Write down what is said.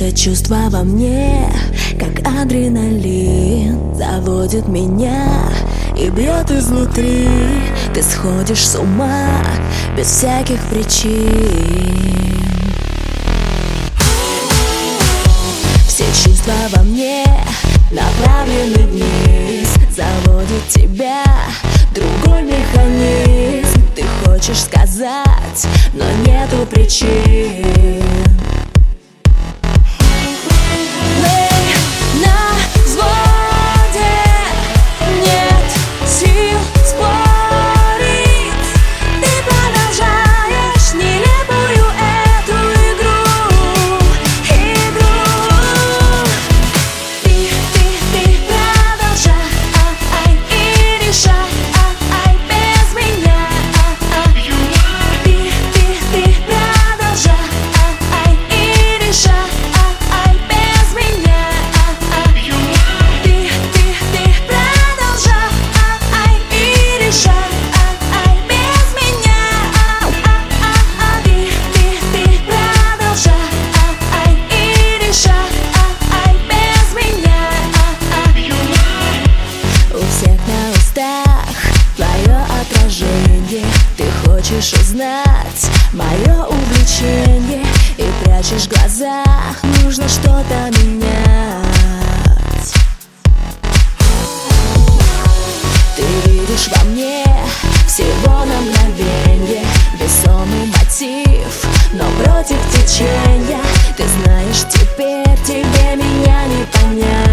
Это чувство во мне, как адреналин, заводит меня и бьет изнутри. Ты сходишь с ума без всяких причин. Все чувства во мне направлены вниз, заводит тебя другой механизм. Ты хочешь сказать, но нету причин. Ты хочешь узнать мое увлечение и прячешь в глазах, нужно что-то менять. Ты видишь во мне всего на мгновенье весомый мотив, но против течения. Ты знаешь, теперь тебе меня не понять.